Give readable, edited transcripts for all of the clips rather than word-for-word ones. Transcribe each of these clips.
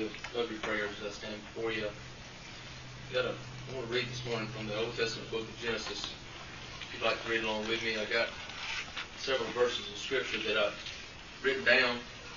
of your prayers as I stand before you. I want to read this morning from the Old Testament book of Genesis. If you'd like to read along with me, I got several verses of Scripture that I've written down.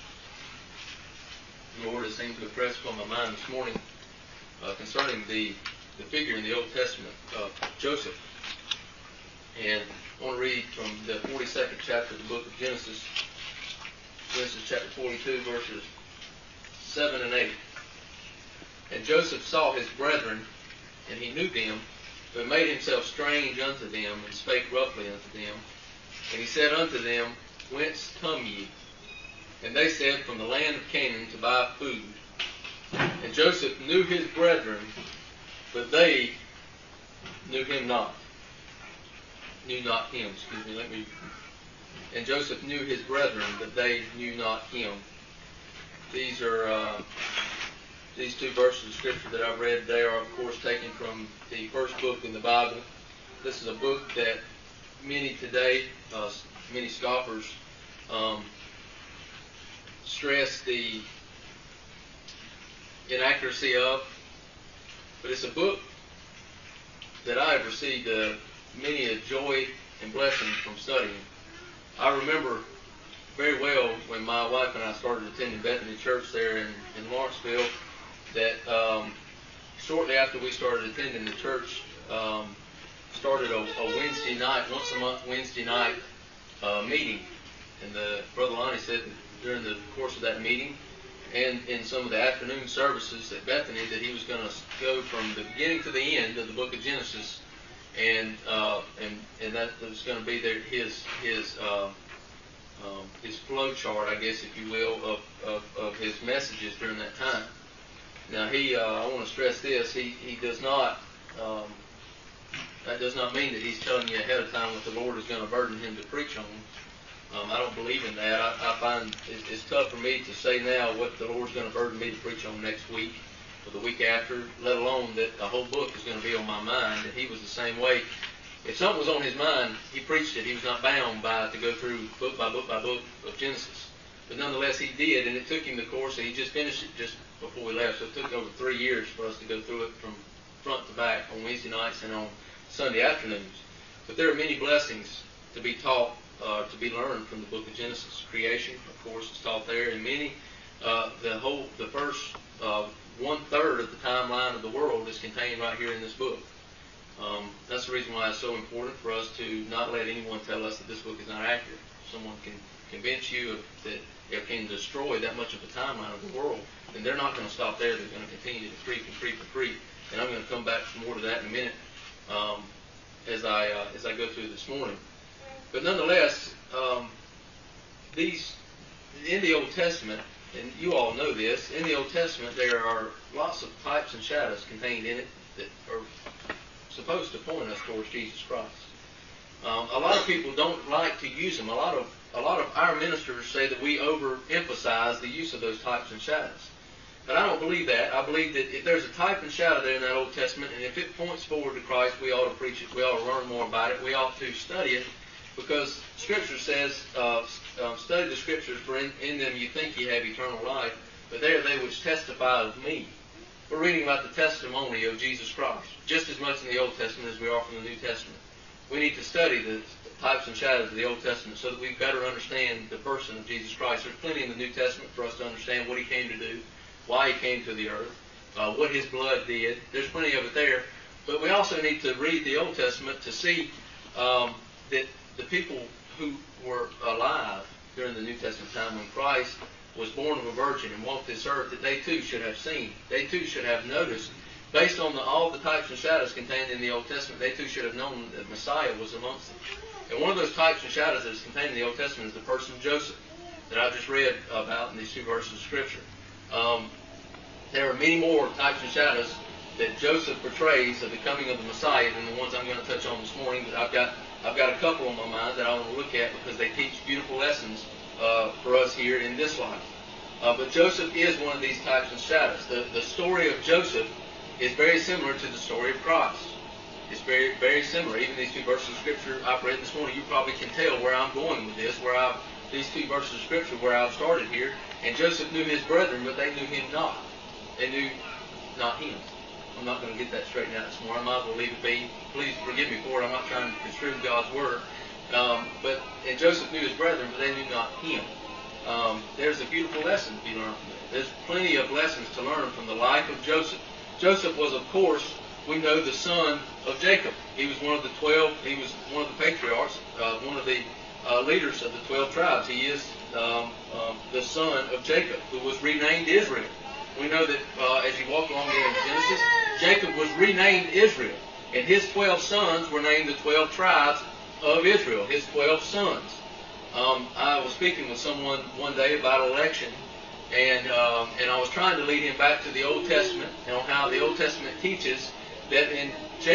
The Lord has seemed to impress upon my mind this morning concerning the figure in the Old Testament of Joseph. And I want to read from the 42nd chapter of the book of Genesis, Genesis chapter 42, verses 7 and 8. And Joseph saw his brethren, and he knew them, but made himself strange unto them, and spake roughly unto them. And he said unto them, Whence come ye? And they said, From the land of Canaan to buy food. And Joseph knew his brethren, but they knew him not. Knew not him, And Joseph knew his brethren, but they knew not him. These are these two verses of Scripture that I've read. They are, of course, taken from the first book in the Bible. This is a book that many today, many scoffers, stress the inaccuracy of. But it's a book that I have received many a joy and blessing from studying. I remember very well when my wife and I started attending Bethany Church there in Lawrenceville, that shortly after we started attending the church, started a Wednesday night, once a month Wednesday night meeting. And Brother Lonnie said that during the course of that meeting and in some of the afternoon services at Bethany that he was going to go from the beginning to the end of the book of Genesis, and that was going to be his flow chart, I guess, if you will, of his messages during that time. Now, I want to stress this, he does not, that does not mean that he's telling you ahead of time what the Lord is going to burden him to preach on. I don't believe in that. I find it's tough for me to say now what the Lord's going to burden me to preach on next week or the week after, let alone that the whole book is going to be on my mind. And he was the same way. If something was on his mind, he preached it. He was not bound by to go through book by book by book of Genesis. But nonetheless, he did, and it took him the course, and he just finished it just before we left. So it took over 3 years for us to go through it from front to back on Wednesday nights and on Sunday afternoons. But there are many blessings to be taught, to be learned from the book of Genesis. Creation, of course, is taught there, and many, the first 1/3 of the timeline of the world is contained right here in this book. That's the reason why it's so important for us to not let anyone tell us that this book is not accurate. If someone can convince you that it can destroy that much of the timeline of the world, then they're not going to stop there. They're going to continue to creep and creep and creep. And I'm going to come back more to that in a minute as I go through this morning. But nonetheless, in the Old Testament, and you all know this, in the Old Testament there are lots of types and shadows contained in it that are supposed to point us towards Jesus Christ. A lot of people don't like to use them. A lot of our ministers say that we overemphasize the use of those types and shadows. But I don't believe that. I believe that if there's a type and shadow there in that Old Testament, and if it points forward to Christ, we ought to preach it. We ought to learn more about it. We ought to study it, because Scripture says, study the Scriptures, for in them you think you have eternal life, but they are they which testify of me. We're reading about the testimony of Jesus Christ, just as much in the Old Testament as we are from the New Testament. We need to study the types and shadows of the Old Testament so that we better understand the person of Jesus Christ. There's plenty in the New Testament for us to understand what he came to do, why he came to the earth, what his blood did. There's plenty of it there. But we also need to read the Old Testament to see that the people who were alive during the New Testament time when Christ was born of a virgin and walked this earth, that they too should have seen. They too should have noticed, based on all the types and shadows contained in the Old Testament, they too should have known that Messiah was amongst them. And one of those types and shadows that is contained in the Old Testament is the person of Joseph that I just read about in these two verses of Scripture. There are many more types and shadows that Joseph portrays of the coming of the Messiah than the ones I'm going to touch on this morning. But I've got a couple on my mind that I want to look at because they teach beautiful lessons for us here in this life. But Joseph is one of these types and shadows. The story of Joseph is very similar to the story of Christ. It's very, very similar. Even these two verses of Scripture I've read this morning, you probably can tell where I'm going with this, these two verses of Scripture where I've started here. And Joseph knew his brethren, but they knew him not. They knew not him. I'm not going to get that straightened out this morning. I might as well leave it be. Please forgive me for it. I'm not trying to construe God's word. And Joseph knew his brethren, but they knew not him. There's a beautiful lesson to be learned from that. There's plenty of lessons to learn from the life of Joseph. Joseph was, of course, we know, the son of Jacob. He was one of the 12. He was one of the patriarchs, one of the leaders of the 12 tribes. He is the son of Jacob, who was renamed Israel. We know that as you walk along there in Genesis, Jacob was renamed Israel, and his 12 sons were named the 12 tribes of Israel. His 12 sons. I was speaking with someone one day about election, and I was trying to lead him back to the Old Testament, and on how the Old Testament teaches that in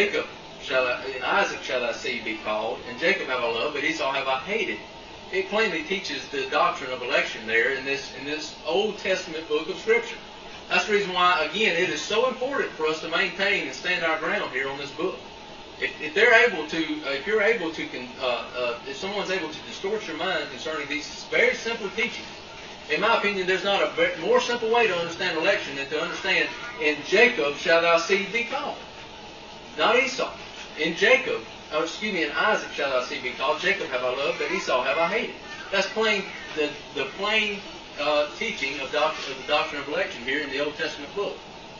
Isaac shall thy seed be called, and Jacob have I loved, but Esau have I hated. It plainly teaches the doctrine of election there in this Old Testament book of Scripture. That's the reason why, again, it is so important for us to maintain and stand our ground here on this book. If someone's able to distort your mind concerning these very simple teachings, in my opinion, there's not a more simple way to understand election than to understand, in Jacob shall thy seed be called. Not Esau. In Isaac shall thy seed be called. Jacob have I loved, but Esau have I hated. That's plain, the plain teaching of the doctrine of election here in the Old Testament book.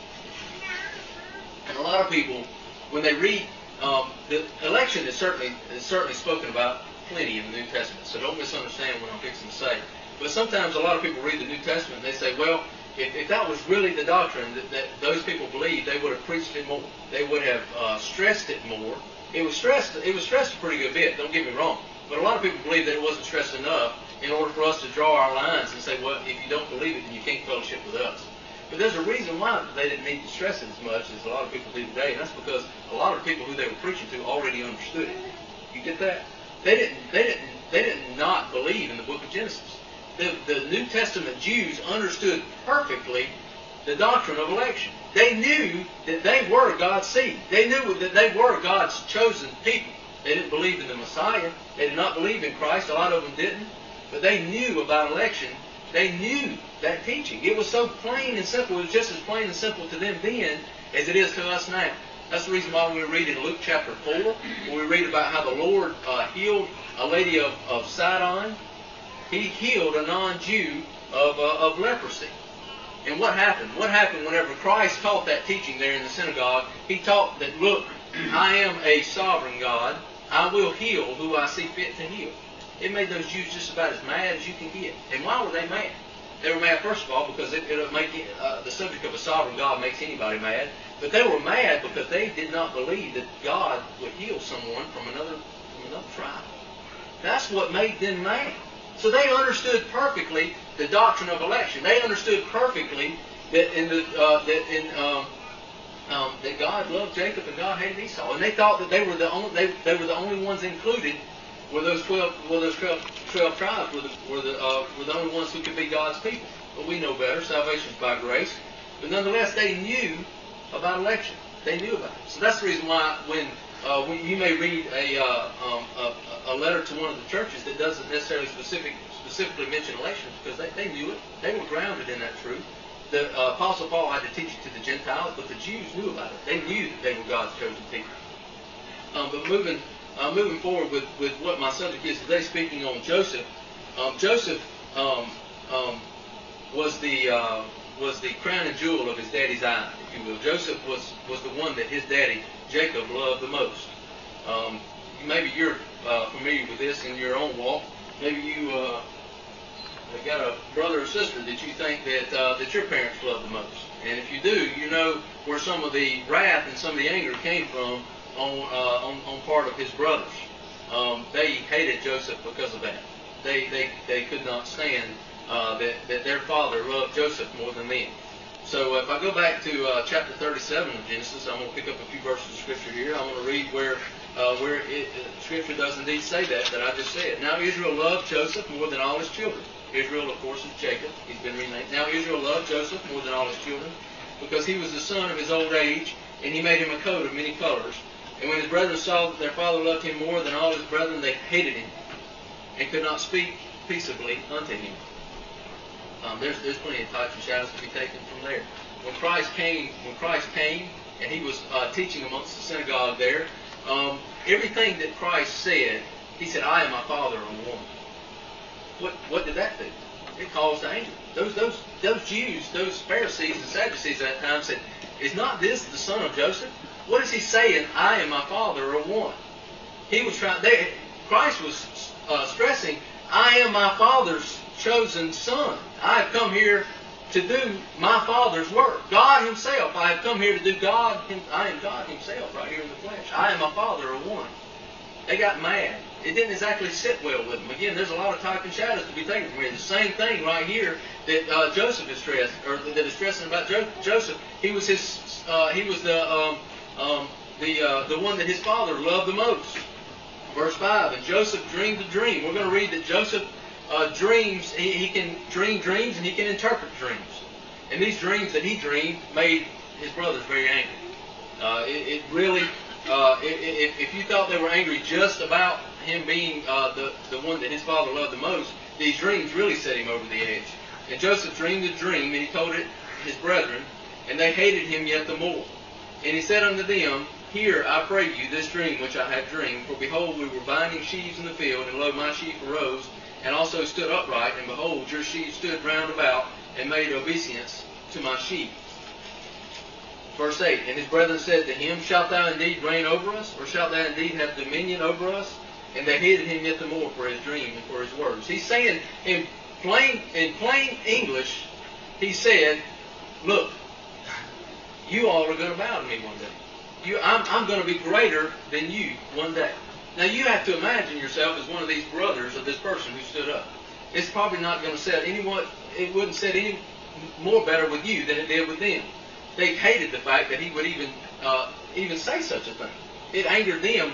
And a lot of people, when they read, the election is certainly spoken about plenty in the New Testament, so don't misunderstand what I'm fixing to say. But sometimes a lot of people read the New Testament and they say, well, if that was really the doctrine that those people believed, they would have preached it more. They would have stressed it more. It was stressed a pretty good bit, don't get me wrong. But a lot of people believe that it wasn't stressed enough in order for us to draw our lines and say, well, if you don't believe it, then you can't fellowship with us. But there's a reason why they didn't need to stress it as much as a lot of people do today, and that's because a lot of people who they were preaching to already understood it. You get that? They didn't not believe in the book of Genesis. The New Testament Jews understood perfectly the doctrine of election. They knew that they were God's seed. They knew that they were God's chosen people. They didn't believe in the Messiah. They did not believe in Christ. A lot of them didn't. But they knew about election. They knew that teaching. It was so plain and simple. It was just as plain and simple to them then as it is to us now. That's the reason why we read in Luke chapter 4, when we read about how the Lord healed a lady of Sidon. He healed a non-Jew of leprosy. And what happened? What happened whenever Christ taught that teaching there in the synagogue? He taught that, look, I am a sovereign God. I will heal who I see fit to heal. It made those Jews just about as mad as you can get. And why were they mad? They were mad, first of all, because it'll make the subject of a sovereign God makes anybody mad. But they were mad because they did not believe that God would heal someone from another tribe. That's what made them mad. So they understood perfectly the doctrine of election. They understood perfectly that that God loved Jacob and God hated Esau, and they thought that they were the only ones included. Were those 12 tribes were the only ones who could be God's people? But we know better. Salvation is by grace. But nonetheless, they knew about election. They knew about it. So that's the reason why when you may read a letter to one of the churches that doesn't necessarily specifically mention elections, because they knew it. They were grounded in that truth. The Apostle Paul had to teach it to the Gentiles, but the Jews knew about it. They knew that they were God's chosen people. But moving forward with what my subject is today, speaking on Joseph. Joseph was the crown and jewel of his daddy's eye, if you will. Joseph was the one that his daddy Jacob loved the most. Maybe you're familiar with this in your own walk. Maybe you got a brother or sister that you think that your parents love the most. And if you do, you know where some of the wrath and some of the anger came from on part of his brothers. They hated Joseph because of that. They could not stand that their father loved Joseph more than them. So if I go back to chapter 37 of Genesis, I'm going to pick up a few verses of Scripture here. I'm going to read where Scripture does indeed say that I just said. Now Israel loved Joseph more than all his children. Israel, of course, is Jacob. He's been renamed. Now Israel loved Joseph more than all his children, because he was the son of his old age, and he made him a coat of many colors. And when his brethren saw that their father loved him more than all his brethren, they hated him, and could not speak peaceably unto him. There's plenty of types and shadows to be taken from there. when Christ came, and he was teaching amongst the synagogue there, everything that Christ said, he said, "I and my Father are one." What did that do? It caused anger. Those Jews, those Pharisees and Sadducees at that time said, "Is not this the son of Joseph? What is he saying? I and my Father are one." He was trying. Christ was stressing, "I am my Father's chosen son. I have come here to do my Father's work. God Himself. I have come here to do God. I am God Himself right here in the flesh. I and my Father are one." They got mad. It didn't exactly sit well with them. Again, there's a lot of type and shadows to be taken from here. The same thing right here that Joseph is stressed, or that is stressing about Joseph. He was the one that his father loved the most. Verse 5, and Joseph dreamed a dream. We're going to read that Joseph dreams. He can dream dreams and he can interpret dreams. And these dreams that he dreamed made his brothers very angry. It really, if you thought they were angry just about him being the one that his father loved the most, these dreams really set him over the edge. And Joseph dreamed a dream, and he told it his brethren, and they hated him yet the more. And he said unto them, "Hear, I pray you, this dream which I have dreamed. For behold, we were binding sheaves in the field, and lo, my sheep arose, and also stood upright, and behold, your sheep stood round about, and made obeisance to my sheep." Verse 8, and his brethren said to him, "Shalt thou indeed reign over us, or shalt thou indeed have dominion over us?" And they hated him yet the more for his dream and for his words. He's saying in plain English, he said, "Look, you all are going to bow to me one day. I'm going to be greater than you one day." Now you have to imagine yourself as one of these brothers of this person who stood up. It's probably not going to set anyone. It wouldn't set any more better with you than it did with them. They hated the fact that he would even say such a thing. It angered them.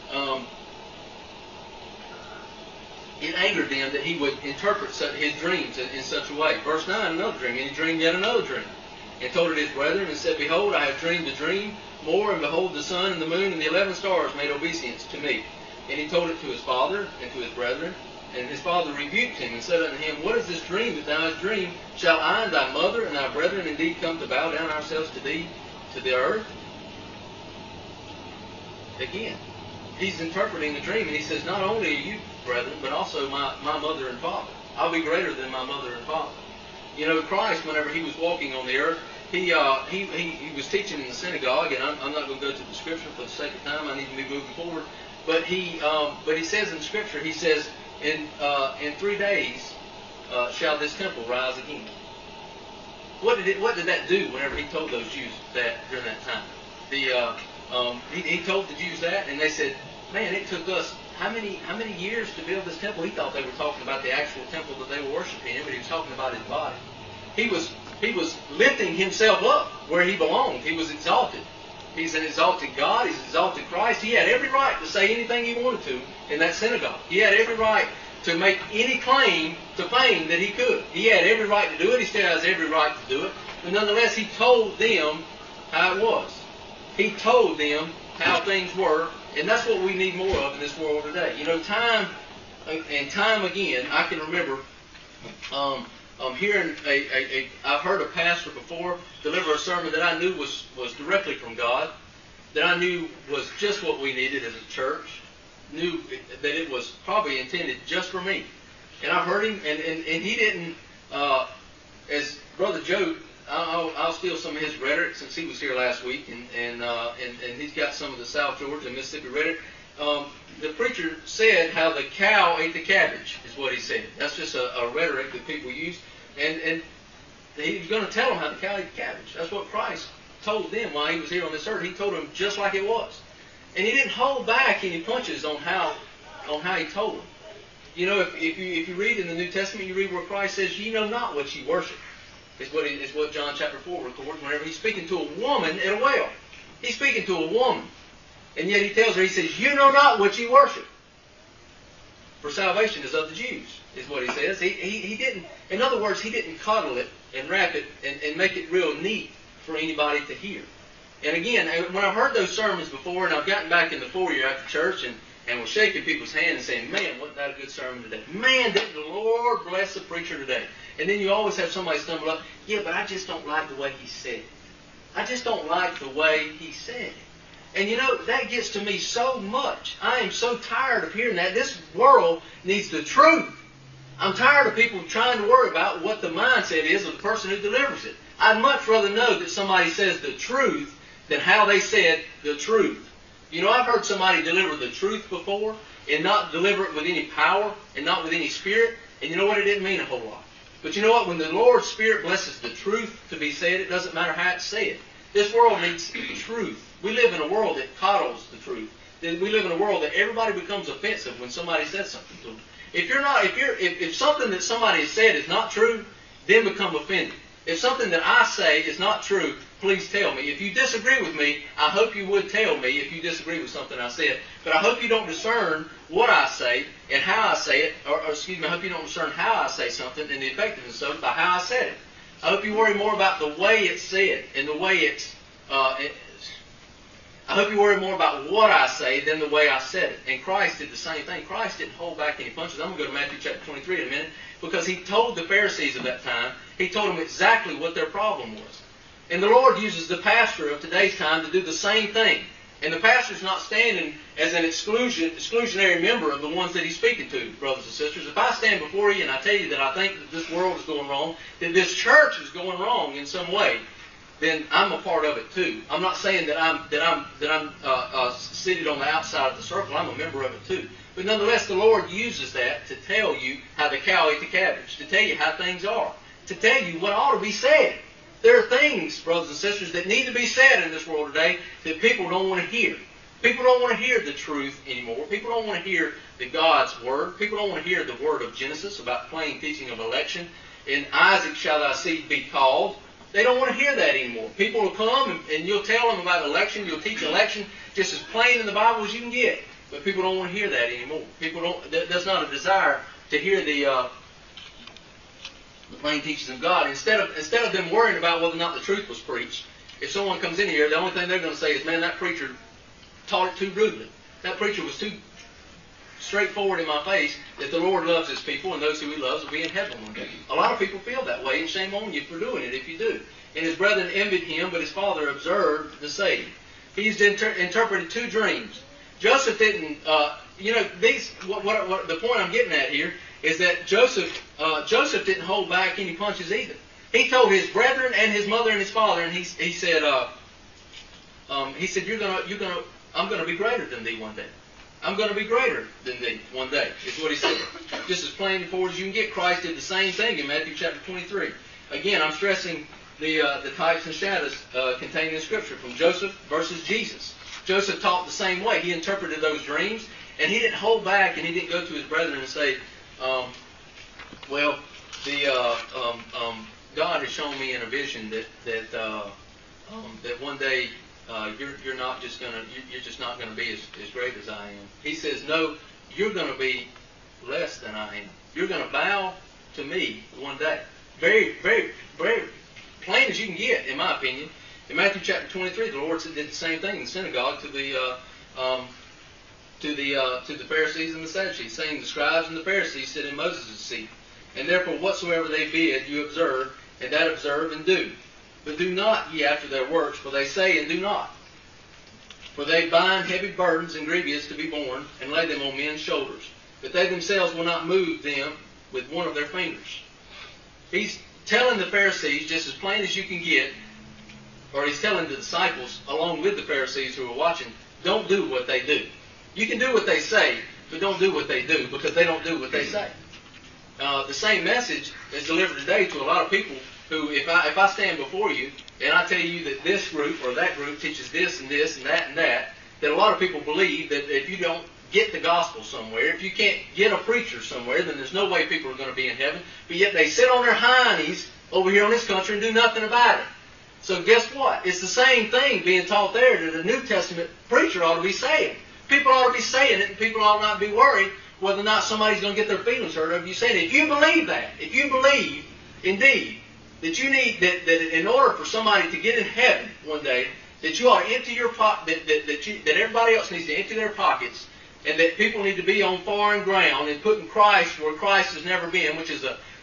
It angered them that he would interpret his dreams in such a way. Verse 9, another dream. And he dreamed yet another dream, and told it his brethren, and said, "Behold, I have dreamed a dream more, and behold, the sun and the moon and the 11 stars made obeisance to me." And he told it to his father and to his brethren. And his father rebuked him, and said unto him, "What is this dream that thou hast dreamed? Shall I and thy mother and thy brethren indeed come to bow down ourselves to thee, to the earth?" Again, he's interpreting the dream, and he says, "Not only are you brethren, but also my mother and father. I'll be greater than my mother and father." You know, Christ, whenever he was walking on the earth, he was teaching in the synagogue, and I'm not going to go to the scripture for the sake of time. I need to be moving forward. But he says in the scripture, he says, in 3 days shall this temple rise again. What did that do whenever he told those Jews that during that time? He told the Jews that, and they said, "Man, it took us how many years to build this temple?" He thought they were talking about the actual temple that they were worshiping in, but he was talking about his body. He was lifting himself up where he belonged. He was exalted. He's an exalted God. He's an exalted Christ. He had every right to say anything he wanted to in that synagogue. He had every right to make any claim to fame that he could. He had every right to do it. He still has every right to do it. But nonetheless, he told them how it was. He told them how things were, and that's what we need more of in this world today. You know, time and time again, I can remember hearing I've heard a pastor before deliver a sermon that I knew was directly from God, that I knew was just what we needed as a church, knew that it was probably intended just for me. And I've heard him, and he didn't, as Brother Joe, I'll steal some of his rhetoric since he was here last week, and he's got some of the South Georgia and Mississippi rhetoric. The preacher said how the cow ate the cabbage, is what he said. That's just a rhetoric that people use. And he was going to tell them how the cow ate the cabbage. That's what Christ told them while he was here on this earth. He told them just like it was. And he didn't hold back any punches on how he told them. You know, if you read in the New Testament, you read where Christ says, "Ye know not what ye worship." Is what John chapter 4 records whenever he's speaking to a woman at a well. He's speaking to a woman. And yet he tells her, he says, "You know not what ye worship. For salvation is of the Jews," is what he says. He didn't, in other words, he didn't coddle it and wrap it and make it real neat for anybody to hear. And again, when I've heard those sermons before, and I've gotten back in the foyer after church and was shaking people's hand and saying, "Man, wasn't that a good sermon today? Man, did the Lord bless the preacher today." And then you always have somebody stumble up, yeah, but I just don't like the way he said it. I just don't like the way he said it. And you know, that gets to me so much. I am so tired of hearing that. This world needs the truth. I'm tired of people trying to worry about what the mindset is of the person who delivers it. I'd much rather know that somebody says the truth than how they said the truth. You know, I've heard somebody deliver the truth before and not deliver it with any power and not with any spirit. And you know what? It didn't mean a whole lot. But you know what? When the Lord's Spirit blesses the truth to be said, it doesn't matter how it's said. This world needs truth. We live in a world that coddles the truth. We live in a world that everybody becomes offensive when somebody says something to them. If something that somebody has said is not true, then become offended. If something that I say is not true, please tell me. If you disagree with me, I hope you would tell me if you disagree with something I said. But I hope you don't discern what I say and how I say it, or excuse me, I hope you don't discern how I say something and the effectiveness of it by how I said it. I hope you worry more about the way it's said and the way it's I hope you worry more about what I say than the way I said it. And Christ did the same thing. Christ didn't hold back any punches. I'm going to go to Matthew chapter 23 in a minute, because he told the Pharisees of that time, he told them exactly what their problem was. And the Lord uses the pastor of today's time to do the same thing. And the pastor's not standing as an exclusionary member of the ones that he's speaking to, brothers and sisters. If I stand before you and I tell you that I think that this world is going wrong, that this church is going wrong in some way, then I'm a part of it too. I'm not saying that I'm seated on the outside of the circle. I'm a member of it too. But nonetheless, the Lord uses that to tell you how the cow ate the cabbage, to tell you how things are, to tell you what ought to be said. There are things, brothers and sisters, that need to be said in this world today that people don't want to hear. People don't want to hear the truth anymore. People don't want to hear the God's Word. People don't want to hear the Word of Genesis about plain teaching of election. In Isaac shall thy seed be called. They don't want to hear that anymore. People will come and you'll tell them about election. You'll teach election just as plain in the Bible as you can get. But people don't want to hear that anymore. People don't. There's not a desire to hear the plain teachings of God. Instead of them worrying about whether or not the truth was preached, if someone comes in here, the only thing they're going to say is, "Man, that preacher taught it too rudely. That preacher was too straightforward in my face that the Lord loves His people and those who He loves will be in heaven one day." A lot of people feel that way, and shame on you for doing it if you do. And his brethren envied him, but his father observed the saying. He's interpreted two dreams. Joseph didn't. What the point I'm getting at here is that Joseph didn't hold back any punches either. He told his brethren and his mother and his father, and he said, I'm gonna be greater than thee one day. I'm going to be greater than thee one day, is what he said. Just as plain and forward as you can get. Christ did the same thing in Matthew chapter 23. Again, I'm stressing the types and shadows contained in Scripture from Joseph versus Jesus. Joseph taught the same way. He interpreted those dreams, and he didn't hold back, and he didn't go to his brethren and say, God has shown me in a vision that one day you're just not going to be as great as I am. He says, no, you're going to be less than I am. You're going to bow to me one day. Very, very, very plain as you can get, in my opinion. In Matthew chapter 23, the Lord did the same thing in the synagogue to the Pharisees and the Sadducees, saying, the scribes and the Pharisees sit in Moses' seat. And therefore whatsoever they bid you observe, and that observe and do. But do not ye after their works, for they say and do not. For they bind heavy burdens and grievous to be borne, and lay them on men's shoulders. But they themselves will not move them with one of their fingers. He's telling the Pharisees, just as plain as you can get, or he's telling the disciples, along with the Pharisees who are watching, don't do what they do. You can do what they say, but don't do what they do, because they don't do what they say. The same message is delivered today to a lot of people who, if I stand before you and I tell you that this group or that group teaches this and this and that, that a lot of people believe that if you don't get the gospel somewhere, if you can't get a preacher somewhere, then there's no way people are going to be in heaven. But yet they sit on their hindies over here on this country and do nothing about it. So guess what? It's the same thing being taught there that a New Testament preacher ought to be saying. People ought to be saying it, and people ought not be worried whether or not somebody's going to get their feelings hurt over you saying it. If you believe that, if you believe indeed that you need that in order for somebody to get in heaven one day, that you ought to empty your pocket, that everybody else needs to empty their pockets, and that people need to be on foreign ground and putting Christ where Christ has never been, which is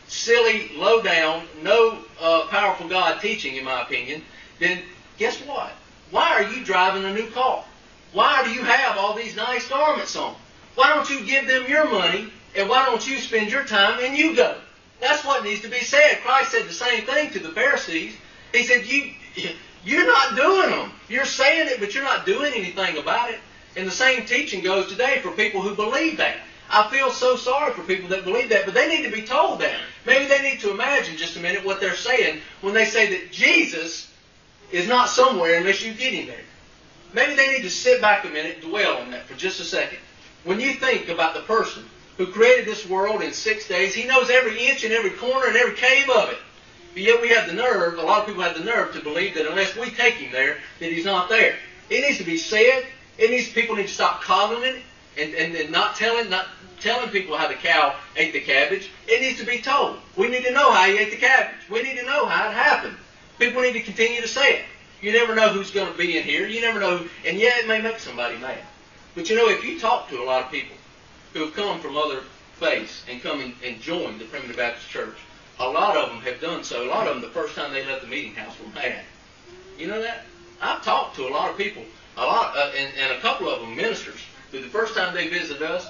silly, low-down, no powerful God teaching, in my opinion, then guess what? Why are you driving a new car? Why do you have all these nice garments on? Why don't you give them your money, and why don't you spend your time and you go? That's what needs to be said. Christ said the same thing to the Pharisees. He said, you're not doing them. You're saying it, but you're not doing anything about it. And the same teaching goes today for people who believe that. I feel so sorry for people that believe that, but they need to be told that. Maybe they need to imagine just a minute what they're saying when they say that Jesus is not somewhere unless you get him there. Maybe they need to sit back a minute and dwell on that for just a second. When you think about the person who created this world in 6 days, he knows every inch and every corner and every cave of it. But yet we have the nerve, a lot of people have the nerve to believe that unless we take him there, that he's not there. It needs to be said. People need to stop coddling it and not telling people how the cow ate the cabbage. It needs to be told. We need to know how he ate the cabbage. We need to know how it happened. People need to continue to say it. You never know who's going to be in here. You never know. And yeah, it may make somebody mad. But you know, if you talk to a lot of people who have come from other faiths and come and joined the Primitive Baptist Church, a lot of them have done so. A lot of them, the first time they left the meeting house, were mad. You know that? I've talked to a lot of people, and a couple of them ministers, who the first time they visited us,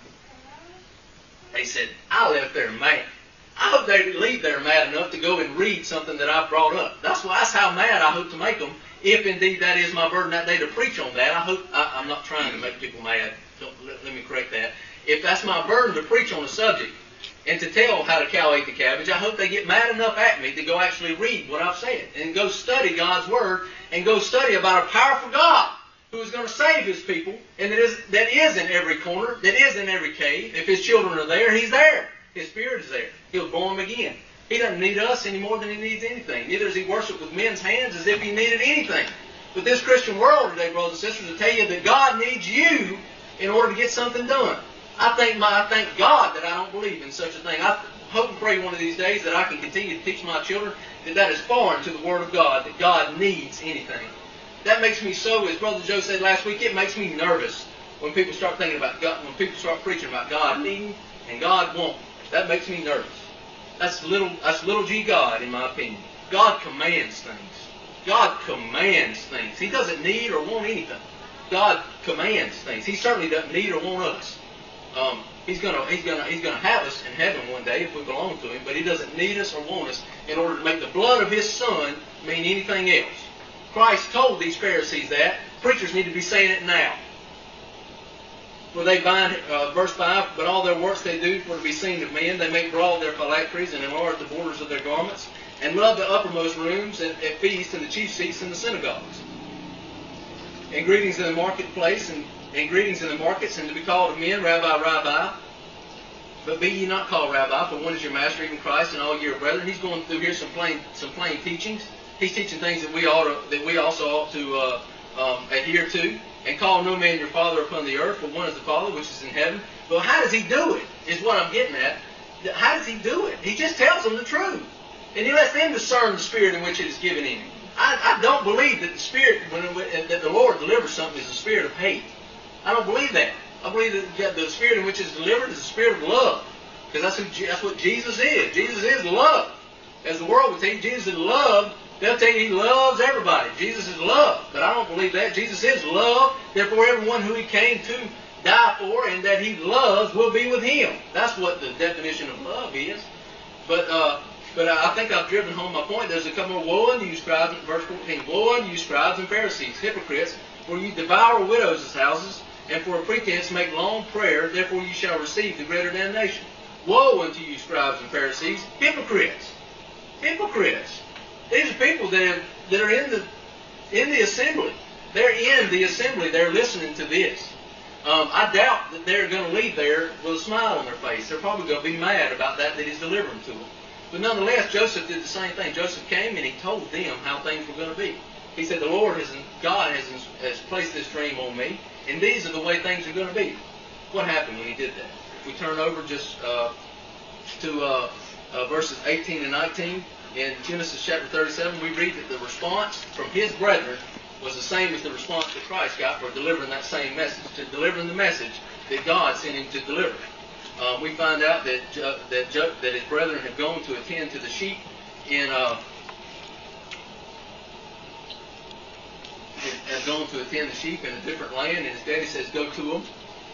they said, I left there mad. I hope they leave there mad enough to go and read something that I brought up. That's how mad I hope to make them, if indeed that is my burden that day to preach on that. I'm not trying to make people mad. Let me correct that. If that's my burden to preach on the subject and to tell how the cow ate the cabbage, I hope they get mad enough at me to go actually read what I've said and go study God's Word and go study about a powerful God who is going to save his people, and that is in every corner, that is in every cave. If his children are there, he's there. His Spirit is there. He'll blow them again. He doesn't need us any more than he needs anything. Neither does he worship with men's hands as if he needed anything. But this Christian world today, brothers and sisters, will tell you that God needs you in order to get something done. I thank God that I don't believe in such a thing. I hope and pray one of these days that I can continue to teach my children that is foreign to the Word of God, that God needs anything. That makes me so, as Brother Joe said last week, it makes me nervous when people start thinking about God, when people start preaching about God needing and God won't. That makes me nervous. That's little g God, in my opinion. God commands things. God commands things. He doesn't need or want anything. God commands things. He certainly doesn't need or want us. He's gonna have us in heaven one day if we belong to him, but he doesn't need us or want us in order to make the blood of his Son mean anything else. Christ told these Pharisees that. Preachers need to be saying it now. For they bind, verse 5, but all their works they do for to be seen of men. They make broad their phylacteries and enlarge the borders of their garments, and love the uppermost rooms at feasts and the chief seats in the synagogues. And greetings in the marketplace, and greetings in the markets, and to be called of men, Rabbi, Rabbi. But be ye not called Rabbi, for one is your master, even Christ, and all ye are brethren. He's going through here some plain teachings. He's teaching things that we also ought to adhere to. And call no man your father upon the earth, for one is the Father which is in heaven. But how does he do it, is what I'm getting at. How does he do it? He just tells them the truth. And he lets them discern the spirit in which it is given him. I don't believe that the spirit, that the Lord delivers something, is the spirit of hate. I don't believe that. I believe that the spirit in which it is delivered is the spirit of love. Because that's what Jesus is. Jesus is love. As the world would tell you, Jesus is love. They'll tell you he loves everybody. Jesus is love. But I don't believe that. Jesus is love. Therefore, everyone who he came to die for and that he loves will be with him. That's what the definition of love is. But I think I've driven home my point. There's a couple of woe unto you, scribes, verse 14. Woe unto you, scribes and Pharisees, hypocrites, for you devour widows' houses, and for a pretense make long prayer, therefore you shall receive the greater damnation. Woe unto you, scribes and Pharisees, hypocrites. Hypocrites. These are people that are in the assembly. They're in the assembly. They're listening to this. I doubt that they're going to leave there with a smile on their face. They're probably going to be mad about that he's delivering to them. But nonetheless, Joseph did the same thing. Joseph came and he told them how things were going to be. He said, God has placed this dream on me, and these are the way things are going to be. What happened when he did that? If we turn over just to verses 18 and 19, in Genesis chapter 37, we read that the response from his brethren was the same as the response that Christ got for delivering that same message, to delivering the message that God sent him to deliver. we find out that his brethren had gone to attend to the sheep in a different land, and his daddy says, "Go to them."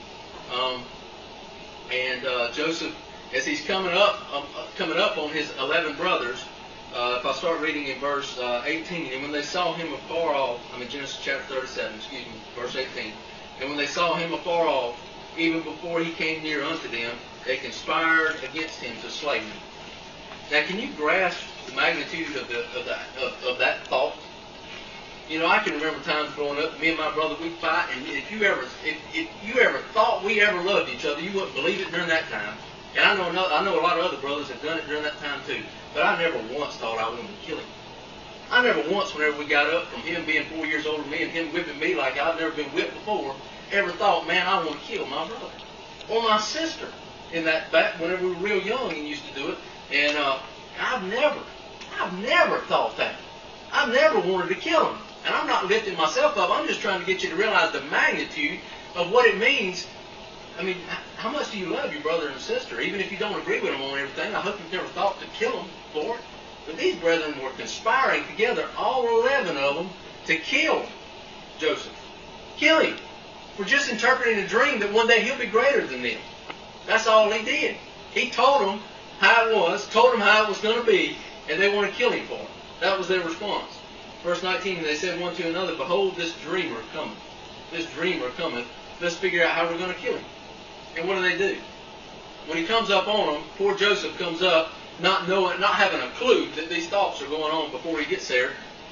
Joseph, as he's coming up on his 11 brothers, if I start reading in verse 18, and when they saw him afar off, Genesis chapter 37, verse 18, and when they saw him afar off, even before he came near unto them, they conspired against him to slay him. Now, can you grasp the magnitude of that thought? You know, I can remember times growing up, me and my brother, we'd fight, and if you ever thought we ever loved each other, you wouldn't believe it during that time. And I know a lot of other brothers have done it during that time too. But I never once thought I wanted to kill him. I never once, whenever we got up from him being 4 years older than me and him whipping me like I've never been whipped before, ever thought, man, I want to kill my brother or my sister. In that back, whenever we were real young, and used to do it. And I've never thought that. I've never wanted to kill him. And I'm not lifting myself up. I'm just trying to get you to realize the magnitude of what it means. I mean, how much do you love your brother and sister? Even if you don't agree with them on everything, I hope you've never thought to kill them for it. But these brethren were conspiring together, all 11 of them, to kill Joseph. Kill him. For just interpreting a dream that one day he'll be greater than them. That's all he did. He told them how it was, told them how it was going to be, and they want to kill him for it. That was their response. Verse 19, they said one to another, "Behold, this dreamer cometh. This dreamer cometh. Let's figure out how we're going to kill him." And what do? When he comes up on them, poor Joseph comes up, not having a clue that these thoughts are going on before he gets there.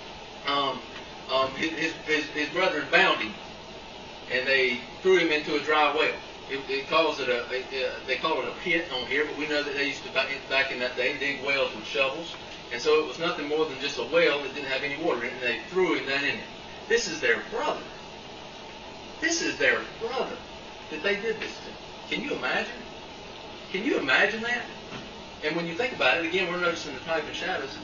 His brethren bound him, and they threw him into a dry well. They call it a pit on here, but we know that they used to, back in that day, dig wells with shovels. And so it was nothing more than just a well that didn't have any water in it, and they threw him down in it. This is their brother. This is their brother that they did this to. Can you imagine? Can you imagine that? And when you think about it, again, we're noticing the type and shadows.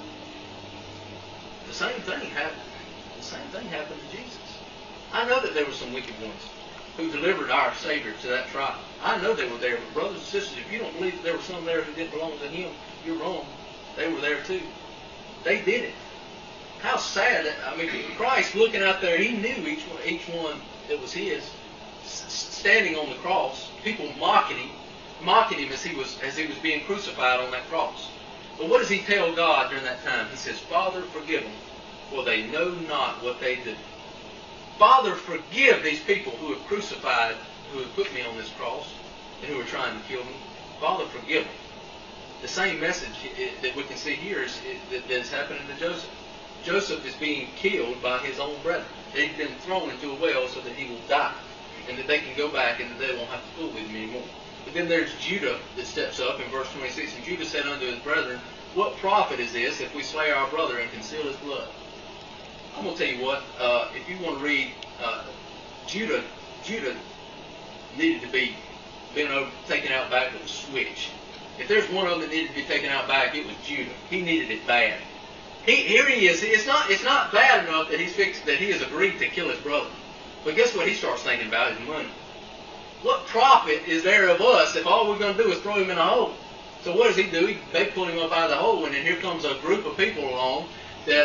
The same thing happened. The same thing happened to Jesus. I know that there were some wicked ones who delivered our Savior to that trial. I know they were there. But brothers and sisters, if you don't believe that there were some there who didn't belong to Him, you're wrong. They were there too. They did it. How sad. Christ looking out there, He knew each one that was His, standing on the cross, people mocking him as he was being crucified on that cross. But what does He tell God during that time? He says, "Father, forgive them, for they know not what they do." Father, forgive these people who have crucified, who have put me on this cross, and who are trying to kill me. Father, forgive them. The same message that we can see here that is happening to Joseph. Joseph is being killed by his own brethren. They've been thrown into a well so that he will die, and that they can go back and that they won't have to fool with him anymore. But then there's Judah that steps up in verse 26, and Judah said unto his brethren, "What profit is this if we slay our brother and conceal his blood?" I'm going to tell you what, if you want to read, Judah needed to be taken out back with a switch. If there's one of them that needed to be taken out back, it was Judah. He needed it bad. Here he is. It's not bad enough that he has agreed to kill his brother. But guess what he starts thinking about is money. What profit is there of us if all we're going to do is throw him in a hole? So what does he do? They pull him up out of the hole, and then here comes a group of people along that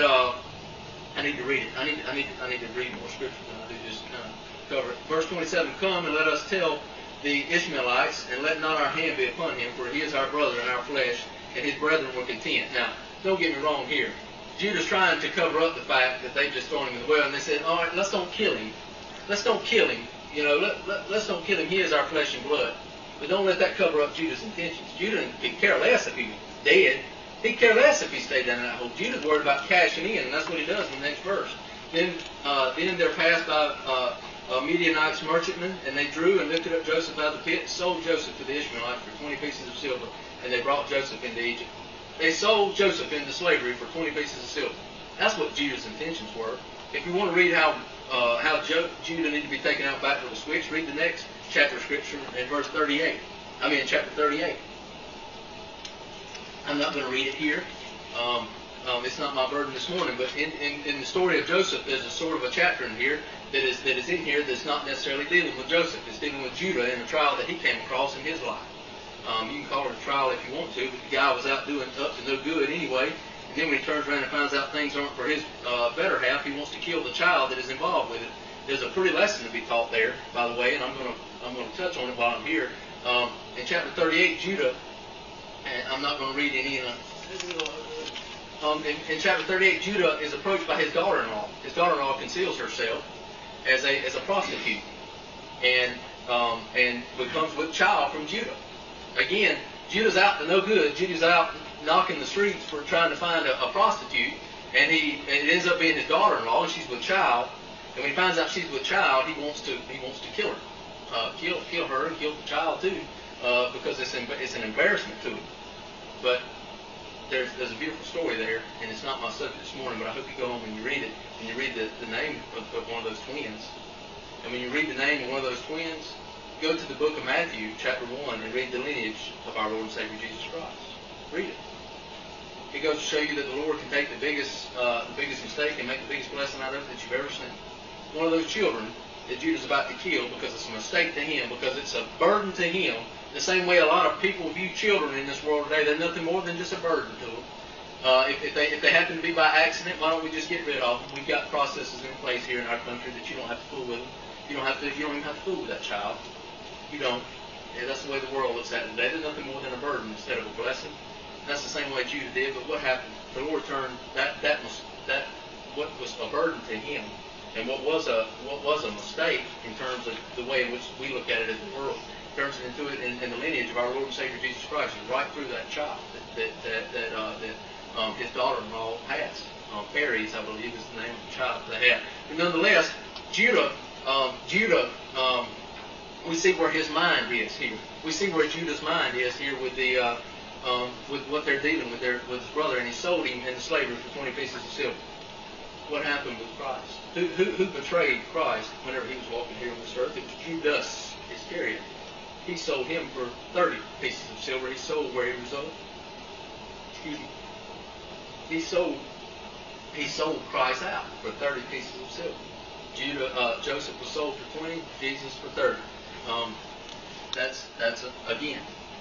I need to read it. I need to read more scripture than I do just kind of cover it. Verse 27, "Come and let us tell the Ishmaelites, and let not our hand be upon him, for he is our brother and our flesh, and his brethren were content." Now, don't get me wrong here. Judah's trying to cover up the fact that they've just thrown him in the well, and they said, "All right, let's don't kill him. Let's don't kill him. Let's don't kill him. He is our flesh and blood." But don't let that cover up Judah's intentions. Judah could care less if he was dead. He'd care less if he stayed down in that hole. Judah's worried about cashing in, and that's what he does in the next verse. Then they're passed by Midianites merchantmen, and they drew and lifted up Joseph out of the pit and sold Joseph to the Ishmaelites for 20 pieces of silver, and they brought Joseph into Egypt. They sold Joseph into slavery for 20 pieces of silver. That's what Judah's intentions were. If you want to read how Judah needed to be taken out back with a switch, read the next chapter of Scripture in chapter 38. I'm not going to read it here. It's not my burden this morning, but in the story of Joseph, there's a sort of a chapter in here that is in here that's not necessarily dealing with Joseph. It's dealing with Judah and the trial that he came across in his life. You can call it a trial if you want to, but the guy was out doing up to no good anyway. And then when he turns around and finds out things aren't for his better half, he wants to kill the child that is involved with it. There's a pretty lesson to be taught there, by the way, and I'm going to touch on it while I'm here. In chapter 38, Judah, and I'm not going to read any. In chapter 38, Judah is approached by his daughter-in-law. His daughter-in-law conceals herself as a prostitute, and becomes with child from Judah. Again, Judah's out to no good. Judah's out knocking the streets for trying to find a prostitute, and it ends up being his daughter-in-law, and she's with child. And when he finds out she's with child, he wants to kill her, kill her and kill the child too, because it's an embarrassment to him. But there's a beautiful story there, and it's not my subject this morning, but I hope you go home and you read it, and you read the name of one of those twins. And when you read the name of one of those twins, go to the book of Matthew, chapter 1, and read the lineage of our Lord and Savior Jesus Christ. Read it. It goes to show you that the Lord can take the biggest mistake and make the biggest blessing out of it that you've ever seen. One of those children that Judah's about to kill because it's a mistake to him, because it's a burden to him, the same way a lot of people view children in this world today. They're nothing more than just a burden to them. If they happen to be by accident, why don't we just get rid of them? We've got processes in place here in our country that you don't have to fool with them. You don't even have to fool with that child. You don't. Yeah, that's the way the world looks at it today. They're nothing more than a burden instead of a blessing. And that's the same way Judah did. But what happened? The Lord turned that what was a burden to him, and what was a mistake in terms of the way in which we look at it as the world, turns it into it in the lineage of our Lord and Savior Jesus Christ, right through that child that his daughter-in-law has. Aries, I believe, is the name of the child they had. But nonetheless, Judah, we see where his mind is here. We see where Judah's mind is here with what they're dealing with with his brother, and he sold him into slavery for 20 pieces of silver. What happened with Christ? Who betrayed Christ whenever he was walking here on this earth? It was Judas Iscariot. He sold him for 30 pieces of silver. He sold where he was sold. Excuse me. He sold Christ out for 30 pieces of silver. Joseph was sold for 20, Jesus for 30. That's again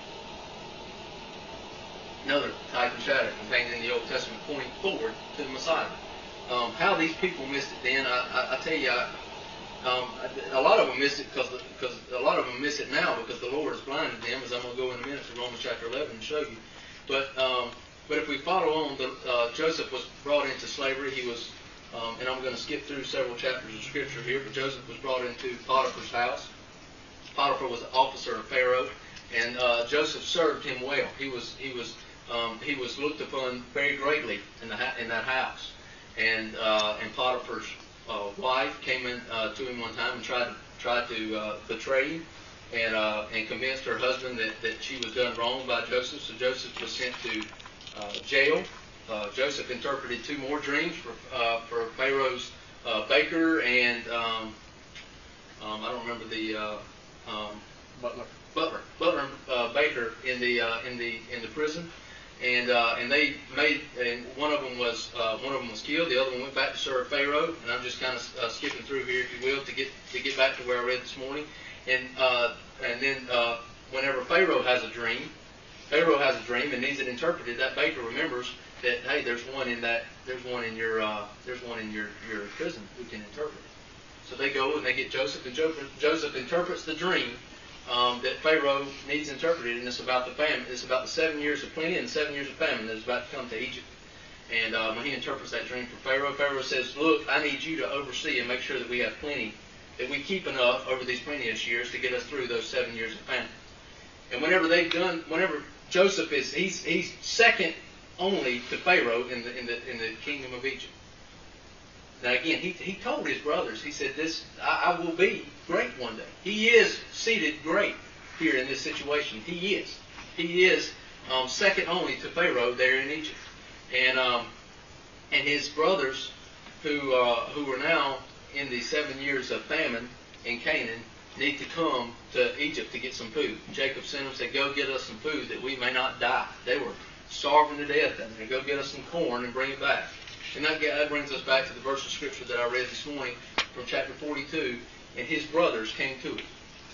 another type and shadow contained in the Old Testament pointing forward to the Messiah. How these people missed it then, I tell you, a lot of them missed it because a lot of them miss it now because the Lord has blinded them, as I'm going to go in a minute to Romans chapter 11 and show you. But if we follow on, Joseph was brought into slavery. He was, and I'm going to skip through several chapters of Scripture here, but Joseph was brought into Potiphar's house. Potiphar was the officer of Pharaoh, and Joseph served him well. He was looked upon very greatly in that house. And Potiphar's wife came in to him one time and tried to betray him, and convinced her husband that she was done wrong by Joseph. So Joseph was sent to jail. Joseph interpreted 2 more dreams for Pharaoh's baker and I don't remember the butler baker in the prison. And they made, and one of them was killed. The other one went back to serve Pharaoh. And I'm just kind of skipping through here, if you will, to get back to where I read this morning. And then whenever Pharaoh has a dream and needs it interpreted, that baker remembers that, hey, there's one in your prison who can interpret it. So they go and they get Joseph, and Joseph interprets the dream that Pharaoh needs interpreted, and it's about the famine. It's about the 7 years of plenty and the 7 years of famine that is about to come to Egypt. And when he interprets that dream for Pharaoh, Pharaoh says, "Look, I need you to oversee and make sure that we have plenty, that we keep enough over these plenteous years to get us through those 7 years of famine." And whenever Joseph he's second only to Pharaoh in the kingdom of Egypt. Now again, he told his brothers, he said, I will be great one day. He is seated great here in this situation. He is second only to Pharaoh there in Egypt. And his brothers, who are now in the 7 years of famine in Canaan, need to come to Egypt to get some food. Jacob sent them, said, "Go get us some food that we may not die." They were starving to death down there. "Go get us some corn and bring it back." And that brings us back to the verse of Scripture that I read this morning from chapter 42. And his brothers came to him.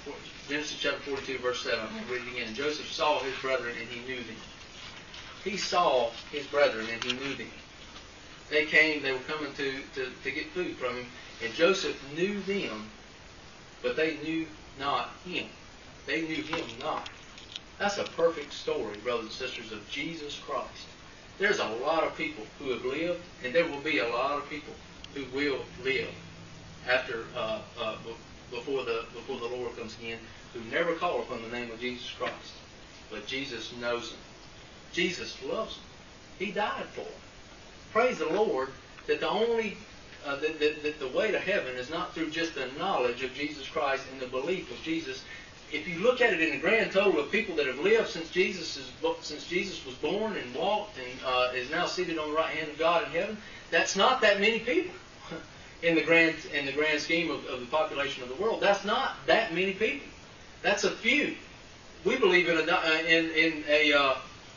Genesis chapter 42, verse 7. I'm going to read it again. Joseph saw his brethren and he knew them. He saw his brethren and he knew them. They came, they were coming to get food from him. And Joseph knew them, but they knew not him. They knew him not. That's a perfect story, brothers and sisters, of Jesus Christ. There's a lot of people who have lived, and there will be a lot of people who will live after before the Lord comes again, who never call upon the name of Jesus Christ. But Jesus knows them. Jesus loves them. He died for them. Praise the Lord that the only that the way to heaven is not through just the knowledge of Jesus Christ and the belief of Jesus. If you look at it in the grand total of people that have lived since Jesus was born and walked and is now seated on the right hand of God in heaven, that's not that many people in the grand scheme of the population of the world. That's not that many people. That's a few. We believe in a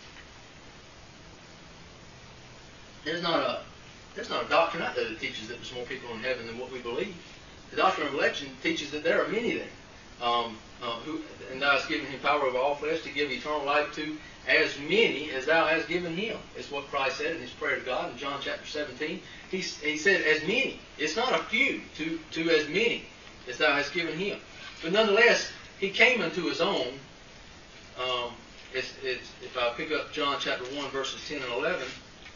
there's not a doctrine out there that teaches that there's more people in heaven than what we believe. The doctrine of election teaches that there are many there. And thou hast given him power over all flesh to give eternal life to as many as thou hast given him. Is what Christ said in his prayer to God in John chapter 17. He said as many. It's not a few, to as many as thou hast given him. But nonetheless, he came unto his own. If I pick up John chapter 1 verses 10 and 11,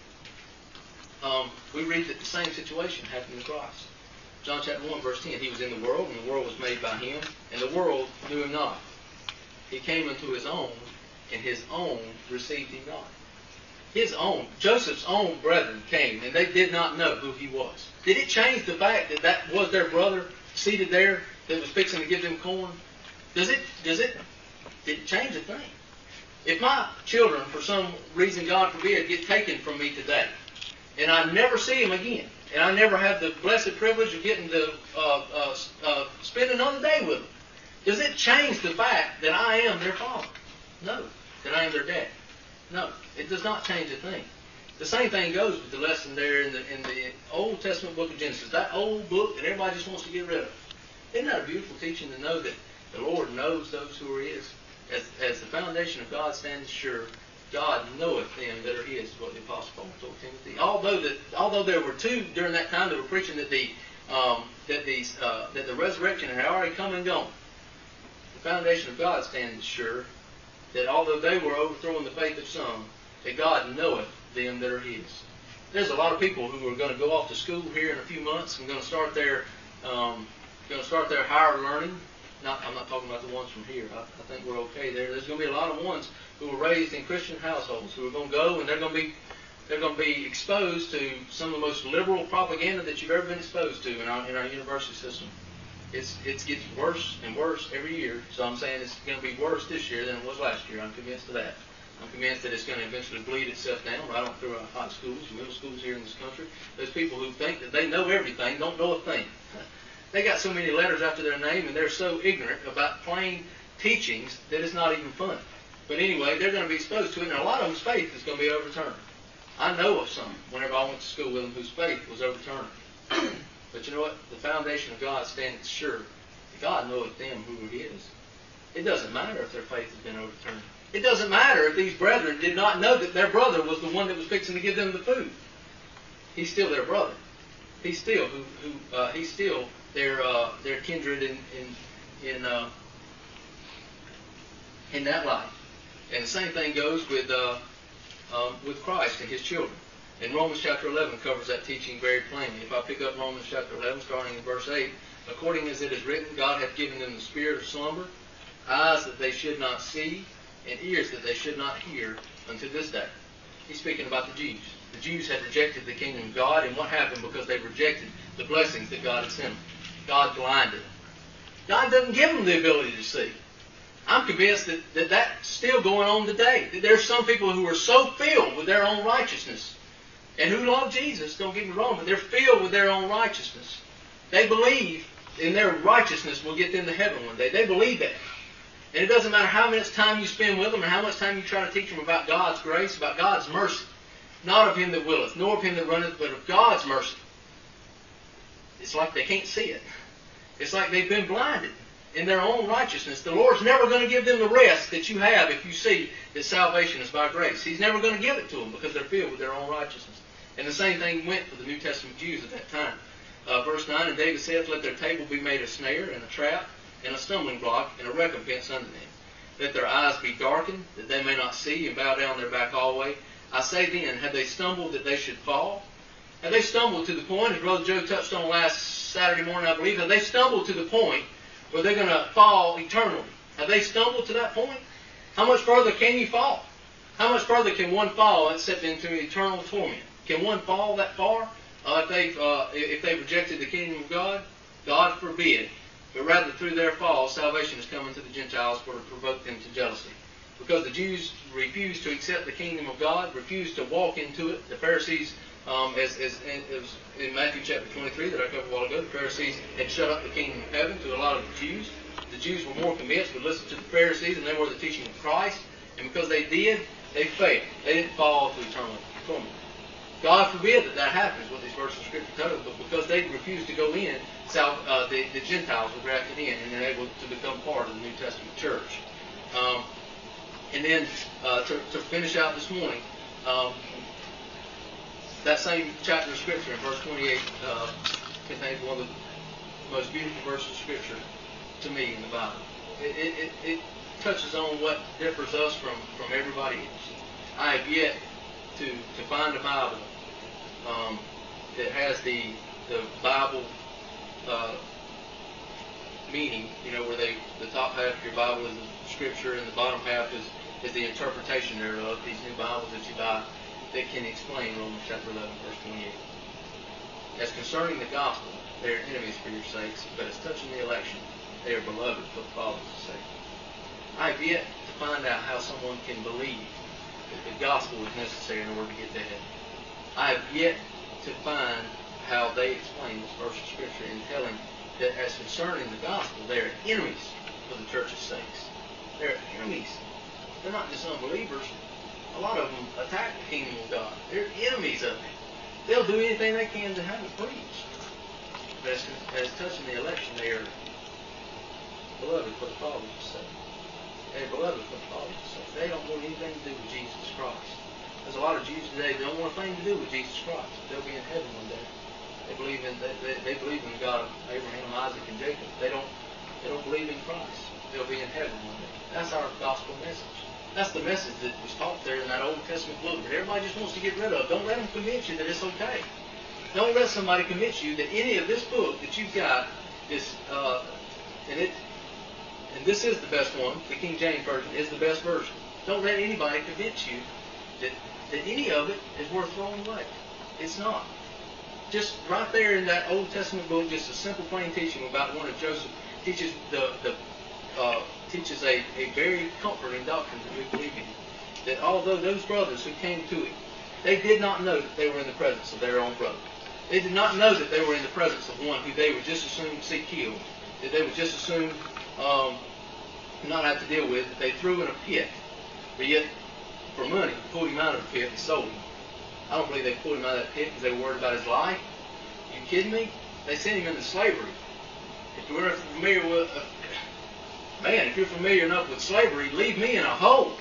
we read that the same situation happened to Christ. John chapter 1 verse 10, he was in the world, and the world was made by him, and the world knew him not. He came unto his own, and his own received him not. His own, Joseph's own brethren came, and they did not know who he was. Did it change the fact that that was their brother seated there that was fixing to give them corn? Did it change a thing? If my children, for some reason, God forbid, get taken from me today, and I never see them again, and I never have the blessed privilege of getting to spend another day with them, does it change the fact that I am their father? No. That I am their dad? No. It does not change a thing. The same thing goes with the lesson there in the Old Testament book of Genesis, that old book that everybody just wants to get rid of. Isn't that a beautiful teaching to know that the Lord knows those who are his? As the foundation of God stands sure, God knoweth them that are his, is what the Apostle Paul told Timothy. Although there were two during that time that were preaching that the resurrection had already come and gone, the foundation of God stands sure that although they were overthrowing the faith of some, that God knoweth them that are his. There's a lot of people who are going to go off to school here in a few months and going to start their higher learning. I'm not talking about the ones from here. I think we're okay there. There's going to be a lot of ones who were raised in Christian households who are going to go and they're going to be exposed to some of the most liberal propaganda that you've ever been exposed to in our university system. It gets worse and worse every year. So I'm saying it's going to be worse this year than it was last year. I'm convinced of that. I'm convinced that it's going to eventually bleed itself down right on through our high schools, middle schools here in this country. Those people who think that they know everything don't know a thing. They got so many letters after their name, and they're so ignorant about plain teachings that it's not even funny. But anyway, they're going to be exposed to it, and a lot of them's faith is going to be overturned. I know of some, whenever I went to school with them, whose faith was overturned. But you know what? The foundation of God stands sure. God knoweth them who are his. It doesn't matter if their faith has been overturned. It doesn't matter if these brethren did not know that their brother was the one that was fixing to give them the food. He's still their brother. He's still he's still their kindred in that life. And the same thing goes with Christ and his children. And Romans chapter 11 covers that teaching very plainly. If I pick up Romans chapter 11, starting in verse 8, according as it is written, God hath given them the spirit of slumber, eyes that they should not see, and ears that they should not hear unto this day. He's speaking about the Jews. The Jews had rejected the kingdom of God, and what happened because they rejected the blessings that God had sent them? God blinded them. God doesn't give them the ability to see. I'm convinced that that's still going on today. That there's some people who are so filled with their own righteousness and who love Jesus, don't get me wrong, but they're filled with their own righteousness. They believe in their righteousness will get them to heaven one day. They believe that. And it doesn't matter how much time you spend with them and how much time you try to teach them about God's grace, about God's mercy. Not of him that willeth, nor of him that runneth, but of God's mercy. It's like they can't see it. It's like they've been blinded. in their own righteousness. The Lord's never going to give them the rest that you have if you see that salvation is by grace. He's never going to give it to them because they're filled with their own righteousness. And the same thing went for the New Testament Jews at that time. Verse 9, and David saith, let their table be made a snare and a trap and a stumbling block and a recompense unto them. Let their eyes be darkened, that they may not see, and bow down their back always. I say then, have they stumbled that they should fall? Have they stumbled to the point, as Brother Joe touched on last Saturday morning, I believe, have they stumbled to the point where they're going to fall eternally? Have they stumbled to that point? How much further can you fall? How much further can one fall except into eternal torment? Can one fall that far if they've rejected the kingdom of God? God forbid. But rather through their fall, salvation is coming to the Gentiles for to provoke them to jealousy. Because the Jews refused to accept the kingdom of God, refused to walk into it. The Pharisees, as in Matthew chapter 23 that I covered a while ago, the Pharisees had shut up the kingdom of heaven to a lot of the Jews. The Jews were more convinced to listen to the Pharisees and they were the teaching of Christ. And because they did, they failed. They didn't fall to eternal torment. God forbid that happens, what these verses of Scripture tell us, but because they refused to go in, the Gentiles were grafted in and they're able to become part of the New Testament church. And then to finish out this morning, that same chapter of Scripture in verse 28 contains one of the most beautiful verses of Scripture to me in the Bible. It touches on what differs us from everybody else. I have yet to find a Bible that has the Bible meaning, where the top half of your Bible is the Scripture and the bottom half is the interpretation thereof. These new Bibles that you buy that can explain Romans chapter 11, verse 28. As concerning the gospel, they are enemies for your sakes, but as touching the election, they are beloved for the Father's sake. I have yet to find out how someone can believe that the gospel is necessary in order to get to heaven. I have yet to find how they explain this verse of Scripture in telling that as concerning the gospel, they are enemies for the church's sakes. They're enemies. They're not just unbelievers. A lot of them attack the kingdom of God. They're enemies of it. They'll do anything they can to have it preached. But as touching the election, they are beloved for the Father's sake. They are beloved for the Father's sake. They don't want anything to do with Jesus Christ. There's a lot of Jews today that don't want a thing to do with Jesus Christ. They'll be in heaven one day. They believe in the God of Abraham, Isaac, and Jacob. They don't believe in Christ. They'll be in heaven one day. That's our gospel message. That's the message that was taught there in that Old Testament book that everybody just wants to get rid of. Don't let them convince you that it's okay. Don't let somebody convince you that any of this book that you've got is, and this is the best one, the King James Version is the best version. Don't let anybody convince you that any of it is worth throwing away. It's not. Just right there in that Old Testament book, just a simple plain teaching about one of Joseph teaches teaches a very comforting doctrine that we believe in. That although those brothers who came to him, they did not know that they were in the presence of their own brother. They did not know that they were in the presence of one who they would just as soon see killed, that they would just as soon not have to deal with, that they threw in a pit, but yet for money pulled him out of the pit and sold him. I don't believe they pulled him out of that pit because they were worried about his life. Are you kidding me? They sent him into slavery. If you're familiar with, if you're familiar enough with slavery, leave me in a hole.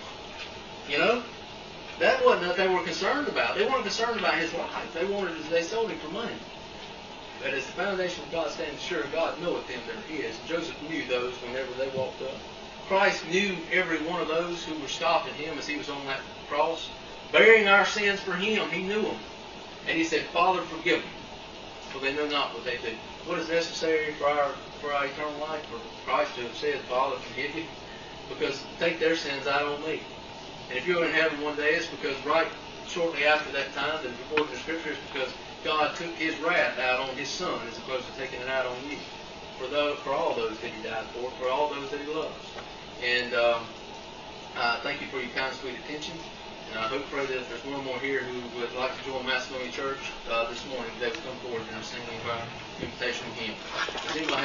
That wasn't what they were concerned about. They weren't concerned about his life. They sold him for money. But as the foundation of God stands sure, God knoweth them that are his. Joseph knew those whenever they walked up. Christ knew every one of those who were stopping him as he was on that cross, bearing our sins for him. He knew them. And he said, Father, forgive them, for they know not what they do. What is necessary for our eternal life? For Christ to have said, Father, forgive you, because take their sins out on me. And if you're in heaven one day, it's because right shortly after that time, that recorded in the Scripture, is because God took his wrath out on his Son as opposed to taking it out on you. For all those that he died for all those that he loves. And thank you for your kind, sweet attention. And I pray that if there's one more here who would like to join Macedonia Church this morning, they would come forward and I'm sending you our invitation again.